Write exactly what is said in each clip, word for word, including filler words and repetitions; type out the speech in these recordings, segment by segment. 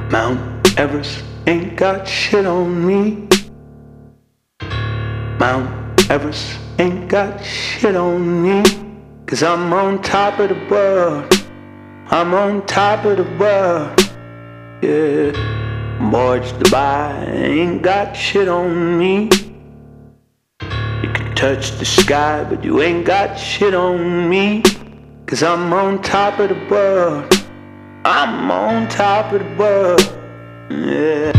Mount Everest ain't got shit on me. Mount Everest ain't got shit on me. Cause I'm on top of the world. I'm on top of the world. Yeah. Burj Dubai ain't got shit on me. You can touch the sky, but you ain't got shit on me. Cause I'm on top of the world. I'm on top of the world. Yeah.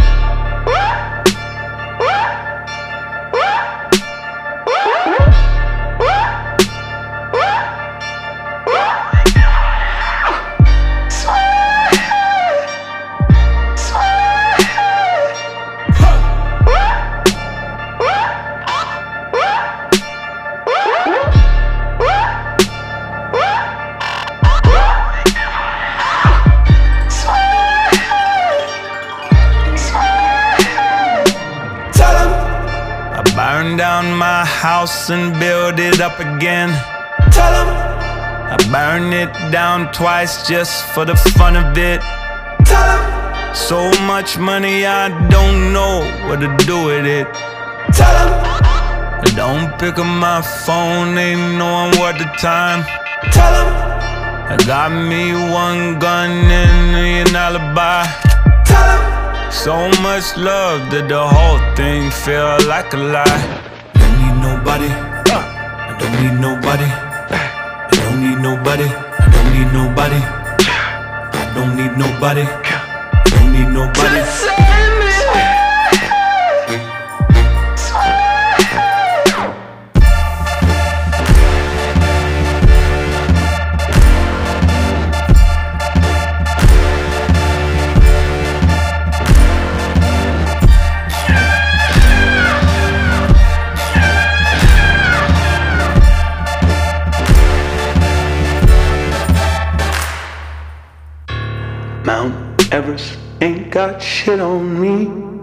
Burn down my house and build it up again. Tell 'em I burn it down twice just for the fun of it. Tell 'em so much money I don't know what to do with it. Tell 'em I don't pick up my phone, ain't knowing what the time. Tell 'em I got me one gun and an alibi. Tell 'em so much love that the whole thing feel like a lie. Don't need nobody, I don't need nobody. I don't need nobody, I don't need nobody. I don't need nobody, I don't need nobody. Mount Everest ain't got shit on me.